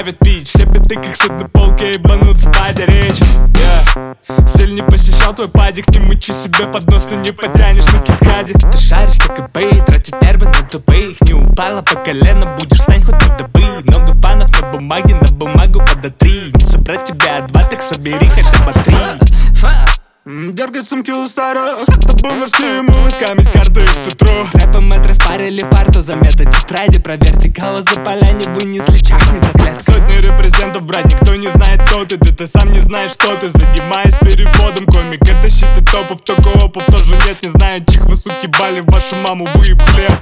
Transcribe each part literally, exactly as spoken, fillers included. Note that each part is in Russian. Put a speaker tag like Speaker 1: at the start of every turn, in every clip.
Speaker 1: ставит пич. Все биты как сет на полке, ебанутся падя речь. yeah. Стиль не посещал твой падик, не мычи себе под нос, ты не потянешь на кит-хаде. Ты шаришь как eBay, тратить нервы на тупых. Не упала по колено, будешь встань хоть на добы. Много фанов на бумаге, на бумагу под три. Не собрать тебя два, так собери хотя бы три. Дергать сумки у старых, это бумерские мувы, скамить карты в тутру. Трэпом метры фарили фарту, заметы тетради. Проверьте, кого за поляне вынесли, чахнет заклятый. Сотни репрезентов брать, никто не знает, кто ты. Да ты сам не знаешь, что ты. Занимаюсь переводом, комик, это щиты топов. Только опов тоже нет, не знаю, чих вы, суки, бали вашу маму, выеб хлеб.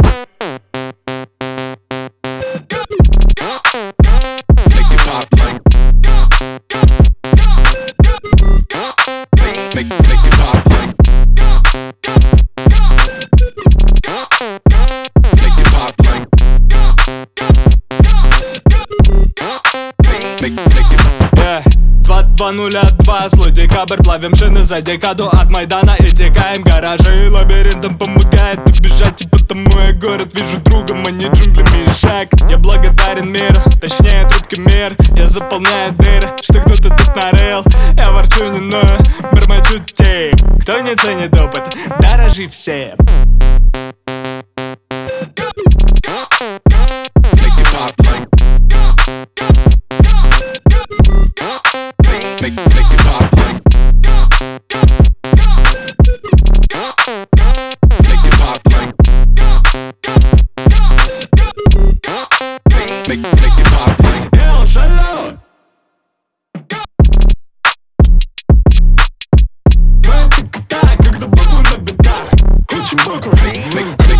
Speaker 1: Два нуля два, злой декабрь, плавим шины за декаду. От Майдана и текаем гаражи, и лабиринтом помогает убежать. И потому я город вижу другом, а не джунглями и шаг. Я благодарен миру, точнее трубки мир. Я заполняю дыры, что кто-то тут нарыл. Я ворчу не ною, бормочу тейп. Кто не ценит опыт, дорожи все. Когда бабу на бедах, очень много.